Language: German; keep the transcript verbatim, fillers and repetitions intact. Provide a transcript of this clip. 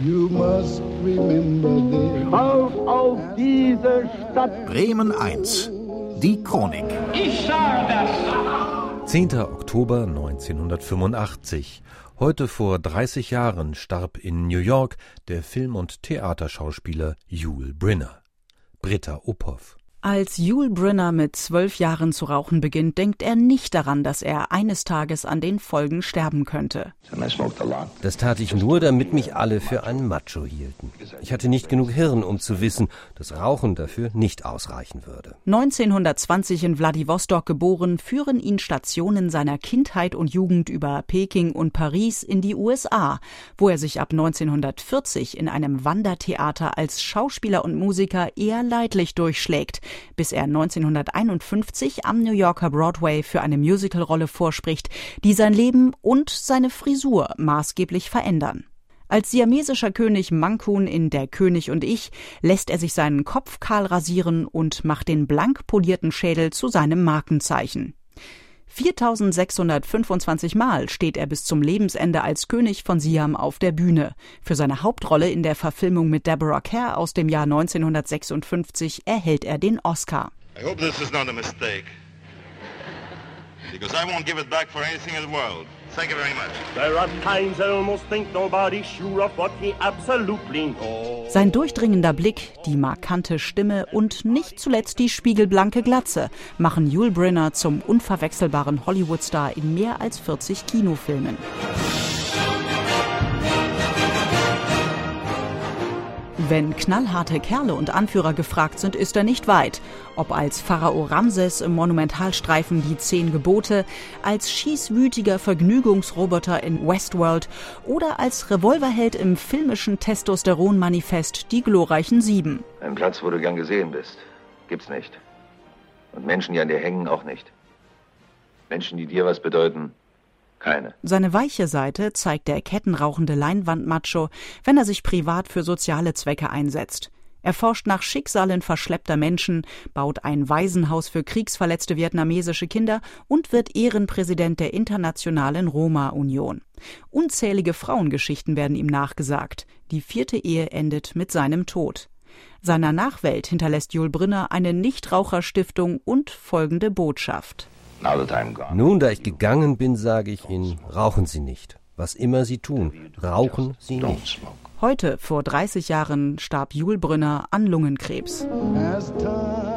You must remember this. Schaut auf diese Stadt. Bremen eins. Die Chronik. Ich sage das. zehnter Oktober neunzehnhundertfünfundachtzig. Heute vor dreißig Jahren starb in New York der Film- und Theaterschauspieler Yul Brynner. Britta Uphoff. Als Yul Brynner mit zwölf Jahren zu rauchen beginnt, denkt er nicht daran, dass er eines Tages an den Folgen sterben könnte. Das tat ich nur, damit mich alle für einen Macho hielten. Ich hatte nicht genug Hirn, um zu wissen, dass Rauchen dafür nicht ausreichen würde. neunzehnhundertzwanzig in Wladiwostok geboren, führen ihn Stationen seiner Kindheit und Jugend über Peking und Paris in die U S A, wo er sich ab neunzehnhundertvierzig in einem Wandertheater als Schauspieler und Musiker eher leidlich durchschlägt, bis er neunzehnhunderteinundfünfzig am New Yorker Broadway für eine Musicalrolle vorspricht, die sein Leben und seine Frisur maßgeblich verändern. Als siamesischer König Mankun in Der König und ich lässt er sich seinen Kopf kahl rasieren und macht den blank polierten Schädel zu seinem Markenzeichen. viertausendsechshundertfünfundzwanzig Mal steht er bis zum Lebensende als König von Siam auf der Bühne. Für seine Hauptrolle in der Verfilmung mit Deborah Kerr aus dem Jahr neunzehnhundertsechsundfünfzig erhält er den Oscar. I hope this is not a mistake. Because I won't give it back for anything in the world. Thank you very much. There are times I almost think nobody's sure of what he absolutely knows. Sein durchdringender Blick, die markante Stimme und nicht zuletzt die spiegelblanke Glatze machen Yul Brynner zum unverwechselbaren Hollywood-Star in mehr als vierzig Kinofilmen. Wenn knallharte Kerle und Anführer gefragt sind, ist er nicht weit. Ob als Pharao Ramses im Monumentalstreifen Die Zehn Gebote, als schießwütiger Vergnügungsroboter in Westworld oder als Revolverheld im filmischen Testosteron-Manifest Die glorreichen Sieben. Ein Platz, wo du gern gesehen bist, gibt's nicht. Und Menschen, die an dir hängen, auch nicht. Menschen, die dir was bedeuten, keine. Seine weiche Seite zeigt der kettenrauchende Leinwandmacho, wenn er sich privat für soziale Zwecke einsetzt. Er forscht nach Schicksalen verschleppter Menschen, baut ein Waisenhaus für kriegsverletzte vietnamesische Kinder und wird Ehrenpräsident der Internationalen Roma-Union. Unzählige Frauengeschichten werden ihm nachgesagt. Die vierte Ehe endet mit seinem Tod. Seiner Nachwelt hinterlässt Yul Brynner eine Nichtraucherstiftung und folgende Botschaft. Nun, da ich gegangen bin, sage ich Ihnen, rauchen Sie nicht. Was immer Sie tun, rauchen Sie nicht. Heute, vor dreißig Jahren, starb Yul Brynner an Lungenkrebs. As time